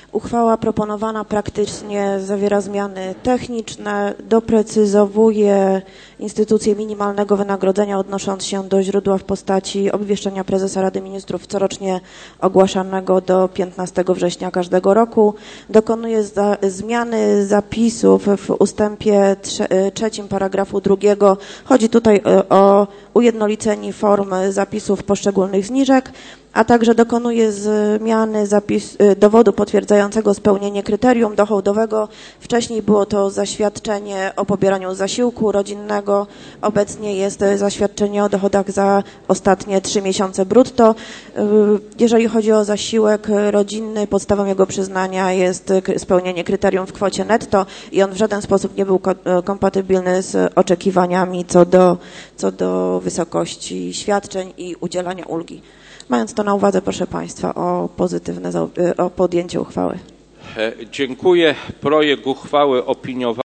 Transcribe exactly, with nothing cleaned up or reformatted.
Uchwała proponowana praktycznie zawiera zmiany techniczne, doprecyzowuje instytucję minimalnego wynagrodzenia, odnosząc się do źródła w postaci obwieszczenia prezesa Rady Ministrów corocznie ogłaszanego do piętnastego września każdego roku. Dokonuje za, zmiany zapisów w ustępie trze, trzecim paragrafu drugiego. Chodzi tutaj o ujednolicenie form zapisów poszczególnych zniżek, a także dokonuje zmiany zapis, dowodu potwierdzającego spełnienie kryterium dochodowego. Wcześniej było to zaświadczenie o pobieraniu zasiłku rodzinnego, obecnie jest zaświadczenie o dochodach za ostatnie trzy miesiące brutto. Jeżeli chodzi o zasiłek rodzinny, podstawą jego przyznania jest spełnienie kryterium w kwocie netto i on w żaden sposób nie był kompatybilny z oczekiwaniami co do, co do wysokości świadczeń i udzielania ulgi. Mając to na uwadze, proszę Państwa o pozytywne, o podjęcie uchwały. Dziękuję. Projekt uchwały opiniowany